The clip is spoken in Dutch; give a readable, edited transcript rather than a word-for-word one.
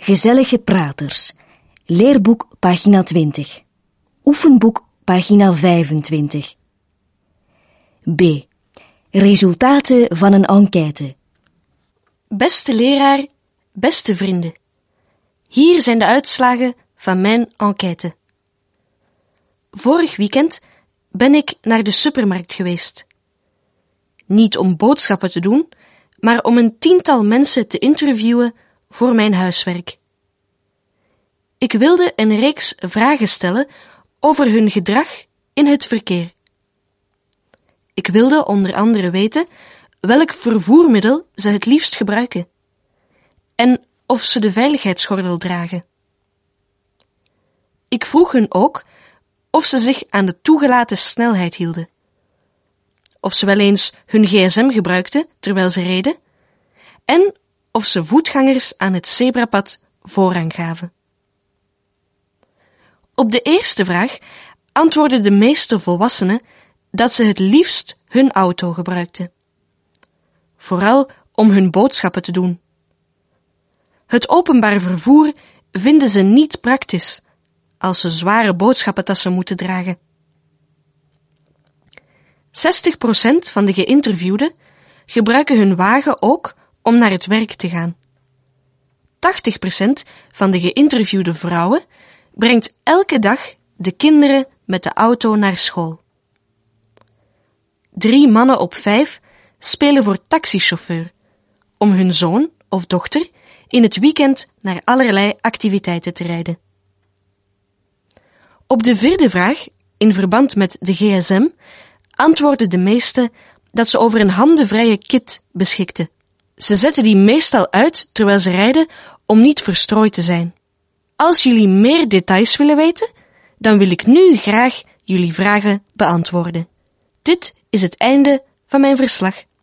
Gezellige praters. Leerboek pagina 20. Oefenboek pagina 25. B. Resultaten van een enquête. Beste leraar, beste vrienden. Hier zijn de uitslagen van mijn enquête. Vorig weekend ben ik naar de supermarkt geweest. Niet om boodschappen te doen, maar om een 10-tal mensen te interviewen voor mijn huiswerk. Ik wilde een reeks vragen stellen over hun gedrag in het verkeer. Ik wilde onder andere weten welk vervoermiddel ze het liefst gebruiken en of ze de veiligheidsgordel dragen. Ik vroeg hun ook of ze zich aan de toegelaten snelheid hielden, of ze wel eens hun gsm gebruikten terwijl ze reden en of ze voetgangers aan het zebrapad voorrang gaven. Op de eerste vraag antwoordden de meeste volwassenen dat ze het liefst hun auto gebruikten, vooral om hun boodschappen te doen. Het openbaar vervoer vinden ze niet praktisch als ze zware boodschappentassen moeten dragen. 60% van de geïnterviewden gebruiken hun wagen ook om naar het werk te gaan. 80% van de geïnterviewde vrouwen brengt elke dag de kinderen met de auto naar school. 3 mannen op 5 spelen voor taxichauffeur om hun zoon of dochter in het weekend naar allerlei activiteiten te rijden. Op de vierde vraag, in verband met de gsm, antwoordden de meesten dat ze over een handenvrije kit beschikten. Ze zetten die meestal uit terwijl ze rijden om niet verstrooid te zijn. Als jullie meer details willen weten, dan wil ik nu graag jullie vragen beantwoorden. Dit is het einde van mijn verslag.